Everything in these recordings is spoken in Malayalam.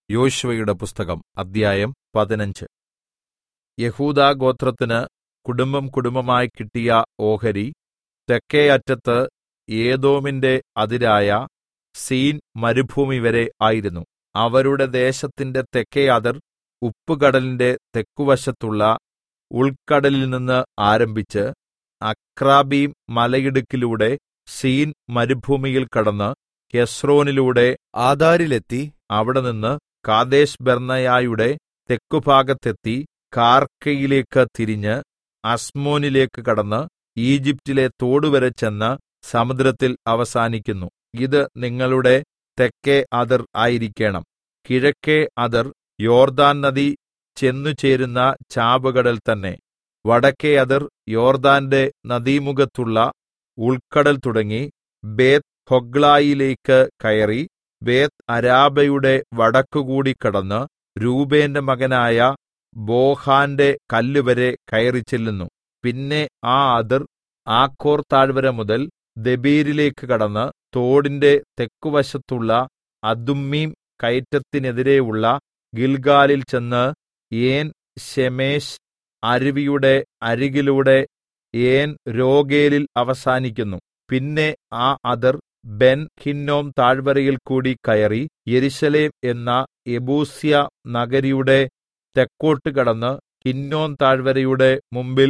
യോശുവയുടെ പുസ്തകം അദ്ധ്യായം 15. യെഹൂദാ ഗോത്രത്തിന് കുടുംബം കുടുംബമായി കിട്ടിയ ഓഹരി തെക്കെ അറ്റത്ത് ഏദോമിന്റെ അതിരായ സീൻ മരുഭൂമിവരെ ആയിരുന്നു. അവരുടെ ദേശത്തിന്റെ തെക്കെ അതിർ ഉപ്പുകടലിന്റെ തെക്കുവശത്തുള്ള ഉൾക്കടലിൽനിന്ന് ആരംഭിച്ച് അക്രബ്ബീം മലയിടുക്കിലൂടെ സീൻ മരുഭൂമിയിൽ കടന്ന് ഹെസ്രോനിലൂടെ ആദാരിലെത്തി അവിടെനിന്ന് കാദേശ്ബർന്നേയയുടെ തെക്കുഭാഗത്തെത്തി കാർക്കയിലേക്ക് തിരിഞ്ഞ് അസ്മോനിലേക്ക് കടന്ന് ഈജിപ്റ്റിലെ തോടുവരെ ചെന്ന് സമുദ്രത്തിൽ അവസാനിക്കുന്നു. ഇത് നിങ്ങളുടെ തെക്കെ അതിർ ആയിരിക്കേണം. കിഴക്കെ അതിർ യോർദ്ദാൻ നദി ചെന്നുചേരുന്ന ചാവുകടൽ തന്നെ. വടക്കെ അതിർ യോർദ്ദാന്റെ നദീമുഖത്തുള്ള ഉൾക്കടൽ തുടങ്ങി ബേത്ത്ഹൊഗ്ലയിലേക്ക് കയറി ബേത്ത് അരാബയുടെ വടക്കുകൂടി കടന്ന് രൂബേന്റെ മകനായ ബോഹാന്റെ കല്ലുവരെ കയറിച്ചെല്ലുന്നു. പിന്നെ ആ അതിർ ആഖോർ താഴ്വര മുതൽ ദെബീരിലേക്ക് കടന്ന് തോടിന്റെ തെക്കുവശത്തുള്ള അദുമ്മീം കയറ്റത്തിനെതിരെയുള്ള ഗിൽഗാലിൽ ചെന്ന് ഏൻ ശെമേശ് അരുവിയുടെ അരികിലൂടെ ഏൻ രോഗേലിൽ അവസാനിക്കുന്നു. പിന്നെ ആ അതിർ ബെൻ ഹിന്നോം താഴ്വരയിൽ കൂടി കയറി യെരൂശലേം എന്ന യെബൂസ്യ നഗരിയുടെ തെക്കോട്ട് കടന്ന് ഹിന്നോം താഴ്വരയുടെ മുമ്പിൽ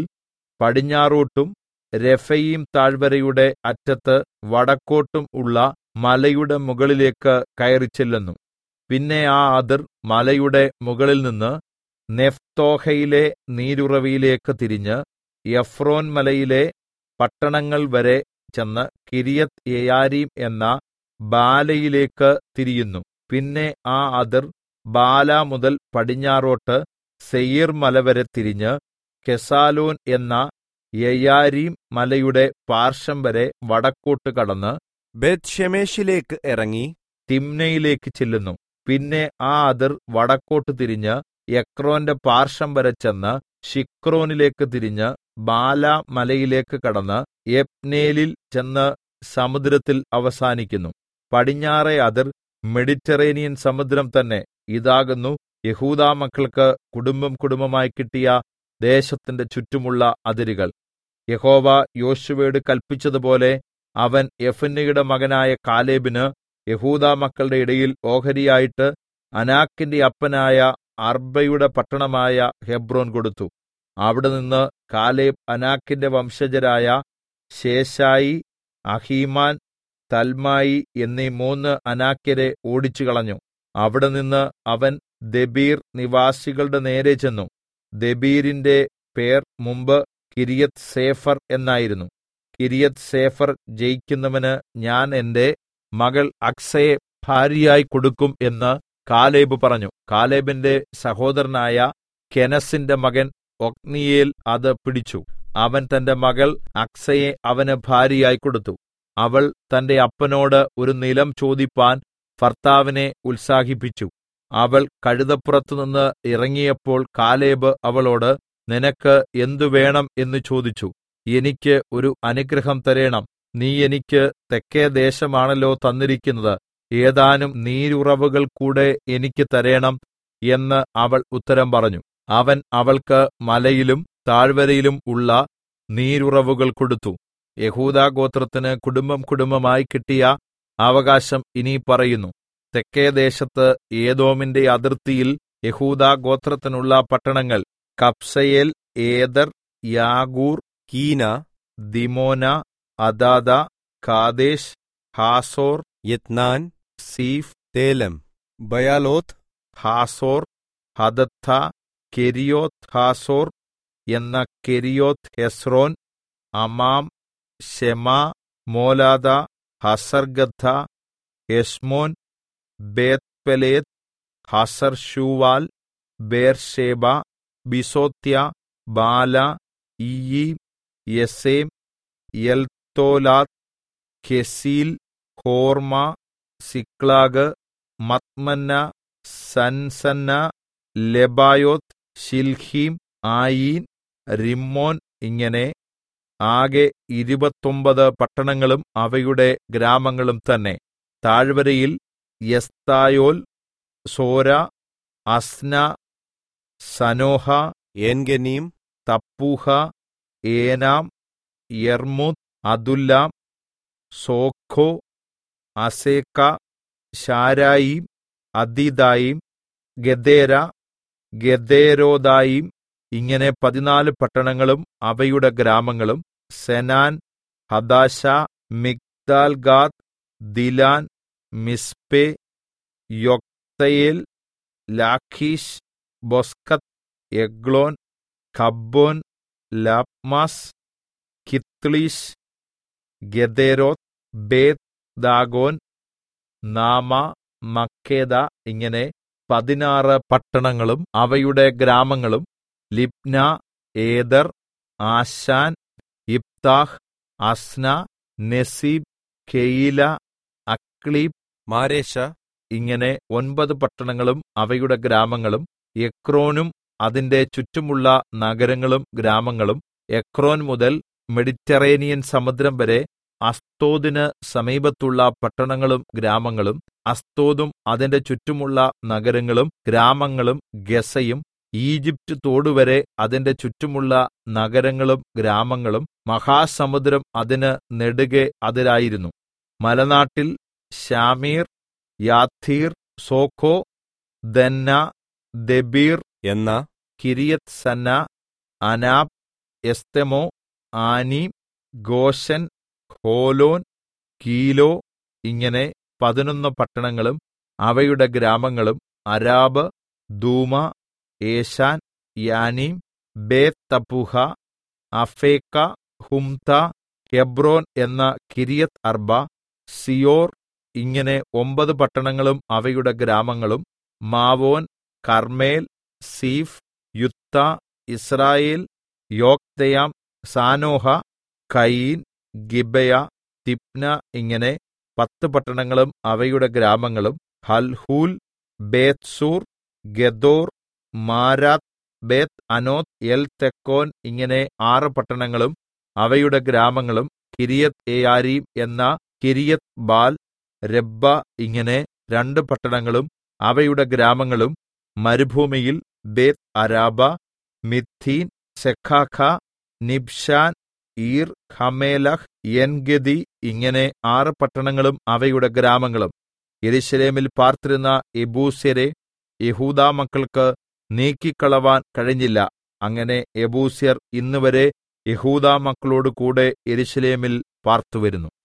പടിഞ്ഞാറോട്ടുംരെഫയീം താഴ്വരയുടെ അറ്റത്ത് വടക്കോട്ടും ഉള്ള മലയുടെ മുകളിലേക്ക് കയറിച്ചെല്ലുന്നു. പിന്നെ ആ അതിർ മലയുടെ മുകളിൽ നിന്ന് നെഫ്തോഹയിലെ നീരുറവിലേക്ക് തിരിഞ്ഞ് എഫ്രോൻ മലയിലെ പട്ടണങ്ങൾ വരെ ചെന്ന് കിര്യത്ത് യെയാരീം എന്ന ബാലയിലേക്ക് തിരിയുന്നു. പിന്നെ ആ അതിർ ബാല മുതൽ പടിഞ്ഞാറോട്ട് സെയീർ മലവരെ തിരിഞ്ഞ് കെസാലോൻ എന്ന യെയാരീം മലയുടെ പാർശ്വം വരെ വടക്കോട്ട് കടന്ന് ബേത്ത്ശേമെശിലേക്ക് ഇറങ്ങി തിമ്നയിലേക്ക് ചെല്ലുന്നു. പിന്നെ ആ അതിർ വടക്കോട്ട് തിരിഞ്ഞ് എക്രോന്റെ പാർശ്വം വരെ ചെന്ന് ശിക്രോനിലേക്ക് തിരിഞ്ഞ് ബാല മലയിലേക്ക് കടന്ന് യബ്നേലിൽ ചെന്ന് സമുദ്രത്തിൽ അവസാനിക്കുന്നു. പടിഞ്ഞാറെ അതിർ മെഡിറ്ററേനിയൻ സമുദ്രം തന്നെ. ഇതാകുന്നു യെഹൂദാ മക്കൾക്ക് കുടുംബം കുടുംബമായി കിട്ടിയ ദേശത്തിന്റെ ചുറ്റുമുള്ള അതിരുകൾ. യഹോവ യോശുവയോട് കല്പിച്ചതുപോലെ അവൻ യെഫുന്നെയുടെ മകനായ കാലേബിന് യെഹൂദാ മക്കളുടെ ഇടയിൽ ഓഹരിയായിട്ട് അനാക്കിന്റെ അപ്പനായ അർബയുടെ പട്ടണമായ ഹെബ്രോൻ കൊടുത്തു. അവിടെനിന്ന് കാലേബ് അനാക്കിന്റെ വംശജരായ ശേശായി, അഹീമാൻ, തൽമായി എന്നീ 3 അനാക്യരെ ഓടിച്ചുകളഞ്ഞു. അവിടെനിന്ന് അവൻ ദെബീർ നിവാസികളുടെ നേരെ ചെന്നു. ദെബീരിന്റെ പേർ മുമ്പ് കിര്യത്ത് സേഫർ എന്നായിരുന്നു. കിര്യത്ത് സേഫർ ജയിക്കുന്നവന് ഞാൻ എന്റെ മകൾ അക്സയെ ഭാര്യയായി കൊടുക്കും എന്ന് കാലേബ് പറഞ്ഞു. കാലേബിന്റെ സഹോദരനായ കെനസിന്റെ മകൻ ഒത്നീയേൽ അത് പിടിച്ചു. അവൻ തന്റെ മകൾ അക്സയെ അവന് ഭാര്യയായി കൊടുത്തു. അവൾ തന്റെ അപ്പനോട് ഒരു നിലം ചോദിപ്പാൻ ഭർത്താവിനെ ഉത്സാഹിപ്പിച്ചു. അവൾ കഴുതപ്പുറത്തുനിന്ന് ഇറങ്ങിയപ്പോൾ കാലേബ് അവളോട്, നിനക്ക് എന്തു വേണം എന്ന് ചോദിച്ചു. എനിക്ക് ഒരു അനുഗ്രഹം തരേണം. നീ എനിക്ക് തെക്കേ ദേശമാണല്ലോ തന്നിരിക്കുന്നത്. ഏതാനും നീരുറവുകൾ കൂടെ എനിക്ക് തരേണം എന്ന് അവൾ ഉത്തരം പറഞ്ഞു. അവൻ അവൾക്ക് മലയിലും താഴ്വരയിലും ഉള്ള നീരുറവുകൾ കൊടുത്തു. യെഹൂദാ ഗോത്രത്തിന് കുടുംബം കുടുംബമായി കിട്ടിയ അവകാശം ഇനി പറയുന്നു. തെക്കേ ദേശത്ത് ഏദോമിന്റെ അതിർത്തിയിൽ യെഹൂദാ ഗോത്രത്തിനുള്ള പട്ടണങ്ങൾ Kabzeel, Eder, Jagur, Kinah, Dimonah, Adadah, Kedesh, Hazor, Ithnan, Ziph, Telem, Bealoth, Hazor, Hadattah, Kerioth Hazor എന്ന Kerioth Hezron, അമാം, ശെമാ, മോലാദ, Hazar gaddah, Heshmon, ബേത്ത്പെലേത്ത്, ഹസർ Shual, ബേർശേബ, Biziothiah, ബാല, ഇയ്യീം, യെസേം, എൽത്തോലാദ്, കെസീൽ, ഹോർമ, സിക്ലാഗ്, മത്മന്ന, സൻസന്ന, ലെബായോത്ത്, ശിൽഹീം, ആയീൻ, റിമ്മോൻ ഇങ്ങനെ ആകെ 29 പട്ടണങ്ങളും അവയുടെ ഗ്രാമങ്ങളും തന്നെ. താഴ്വരയിൽ Eshtaol, സോര, Asna, Sanoha, ഏൻഗനീം, തപ്പൂഹ, ഏനാം, യർമുത്ത്, Adullam, സോഖോ, Azekah, ശാരായീം, അദീദായീം, ഗദേര, ഗദേരോദായീം, ഇങ്ങനെ 14 പട്ടണങ്ങളും അവയുടെ ഗ്രാമങ്ങളും. Zenan, Hadashah, Migdal Gad, Dilean, Mizpeh, Joktheel, Lachish, Bozkath, Eglon, Cabbon, Lahmas, Kitlish, Gederoth, Beth Dagon, Naamah, Makkedah, ഇങ്ങനെ 16 പട്ടണങ്ങളും അവയുടെ ഗ്രാമങ്ങളും. ലിബ്ന, ഏദർ, ആശാൻ, ഇപ്താഹ്, അസ്ന, നെസീബ്, കെയില, അക്ലീബ്, മാരേശ, ഇങ്ങനെ 9 പട്ടണങ്ങളും അവയുടെ ഗ്രാമങ്ങളും. എക്രോനും അതിന്റെ ചുറ്റുമുള്ള നഗരങ്ങളും ഗ്രാമങ്ങളും. എക്രോൻ മുതൽ മെഡിറ്ററേനിയൻ സമുദ്രം വരെ അസ്തോദിന് സമീപത്തുള്ള പട്ടണങ്ങളും ഗ്രാമങ്ങളും. അസ്തോദും അതിന്റെ ചുറ്റുമുള്ള നഗരങ്ങളും ഗ്രാമങ്ങളും. ഗസയും ഈജിപ്റ്റ് തോടുവരെ അതിന്റെ ചുറ്റുമുള്ള നഗരങ്ങളും ഗ്രാമങ്ങളും. മഹാസമുദ്രം അതിന് നെടുകെ അതിരായിരുന്നു. മലനാട്ടിൽ ശാമീർ, യാഥീർ, സോഖോ, ദന്ന, ദെബീർ എന്ന കിര്യത്ത് സന്ന, അനാബ്, എസ്തെമോ, ആനീം, ഗോശൻ, ഹോലോൻ, ഗീലോ, ഇങ്ങനെ 11 പട്ടണങ്ങളും അവയുടെ ഗ്രാമങ്ങളും. അരാബ്, ദൂമ, ഏശാൻ, യാനീം, ബേത് തപ്പൂഹ, അഫേക്ക, ഹുംത, ഹെബ്രോൻ എന്ന കിര്യത്ത് അർബ, സിയോർ, ഇങ്ങനെ 9 പട്ടണങ്ങളും അവയുടെ ഗ്രാമങ്ങളും. Maon, Carmel, Ziph, Juttah, Israel, Jokdeam, Zanoah, Cain, Gibeah, Timnah, ഇങ്ങനെ 10 പട്ടണങ്ങളും അവയുടെ ഗ്രാമങ്ങളും. Halhul, Beth Zur, Gedor, Maarath, Beth Anoth, Eltekon, ഇങ്ങനെ 6 പട്ടണങ്ങളും അവയുടെ ഗ്രാമങ്ങളും. കിര്യത്ത് ഏയാരീം എന്ന കിര്യത്ത് ബാൽ, രബ്ബ, ഇങ്ങനെ 2 പട്ടണങ്ങളും അവയുടെ ഗ്രാമങ്ങളും. മരുഭൂമിയിൽ ബേത്ത് അരാബ, മിദ്ദീൻ, സെഖാഖ, നിബ്ശാൻ, ഈർ ഹമേലഹ്, എൻഗെദി, ഇങ്ങനെ 6 പട്ടണങ്ങളും അവയുടെ ഗ്രാമങ്ങളും. യെരൂശലേമിൽ പാർത്തിരുന്ന യെബൂസ്യരെ യെഹൂദാ മക്കൾക്ക് നീക്കിക്കളവാൻ കഴിഞ്ഞില്ല. അങ്ങനെ യെബൂസ്യർ ഇന്നുവരെ യെഹൂദാ മക്കളോട് കൂടെ യെരൂശലേമിൽ പാർത്തുവരുന്നു.